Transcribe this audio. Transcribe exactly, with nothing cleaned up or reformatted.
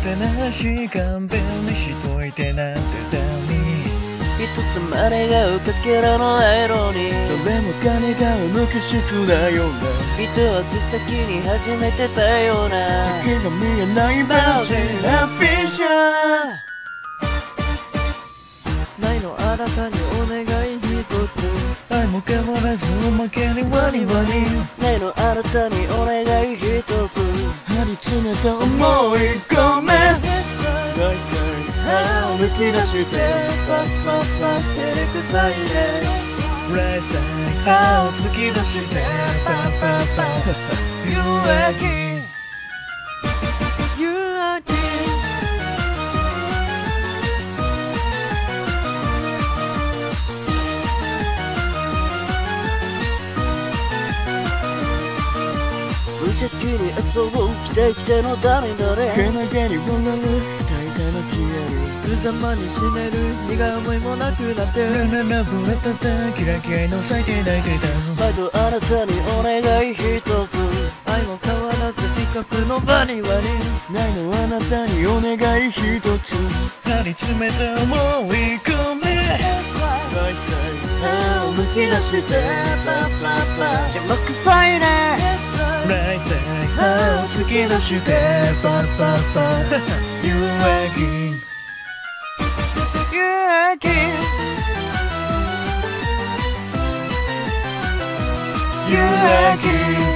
てなし勘弁にしといてなんてさに一つまでがうかけらのないのにどれも金が無機質なような人足先に始めてたような先が見えないバージンアンビションないのあなたにお願い一つ愛も変わらずおまけにワニワニないのあなたにお願い一つ張り詰めた思いごめん大切歯を抜き出してパッパッパ照れくさいねライサイ歯を突き出してパッパッパ夕焼け夕焼け無邪気に遊ぶ期待しての誰々 けなげに笑う大体の消える無様に死ねる荷が思いもなくなってラララブレタタキラキラの咲いて泣いてた毎度あなたにお願い一つ愛も変わらず比較の場にはにないのあなたにお願い一つ張り詰めた思い込め大切歯を抜き出してパッパッパ邪魔くさいねライサイ歯を突き出してパッパッパ夕焼け夕焼け夕焼け